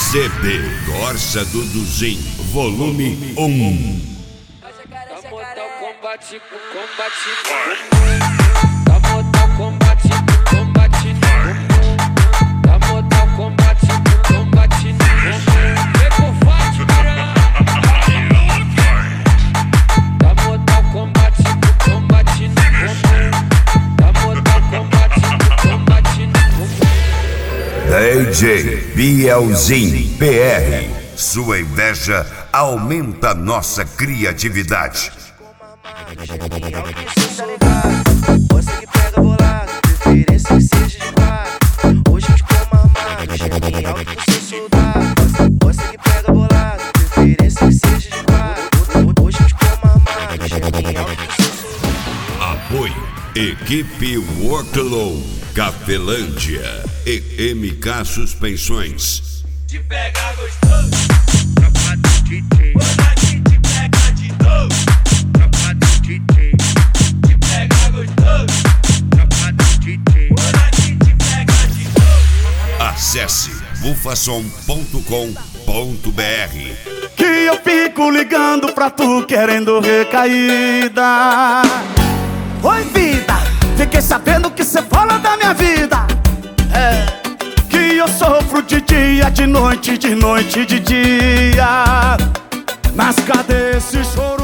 CD Corsa Duduzinho, volume 1. Tá mortal combate com combate. Tá mortal combate com combate. Tá mortal combate com combate. Vem com Fátima. Tá mortal combate com combate. Tá mortal combate com combate. DJ Bielzinho PR. Sua inveja aumenta nossa criatividade. Você que pega bolado, preferência que seja de quatro. Hoje te como armado, cheguei alto com seu soldado. Você que pega bolado, preferência que seja de quatro. Hoje te como armado, cheguei alto com seu soldado. Apoio Equipe Worklow, Cafelândia e MK Suspensões. Te pega gostoso, tropa do DJ. Quando a gente pega de novo, tropa do DJ. Te pega gostoso, tropa do DJ. Quando a gente pega de novo. Acesse bufasom.com.br. Que eu fico ligando pra tu querendo recaída. Oi vida, fiquei sabendo que cê fala da minha vida. Que eu sofro de dia, de noite, de noite, de dia. Mas cadê esse choro?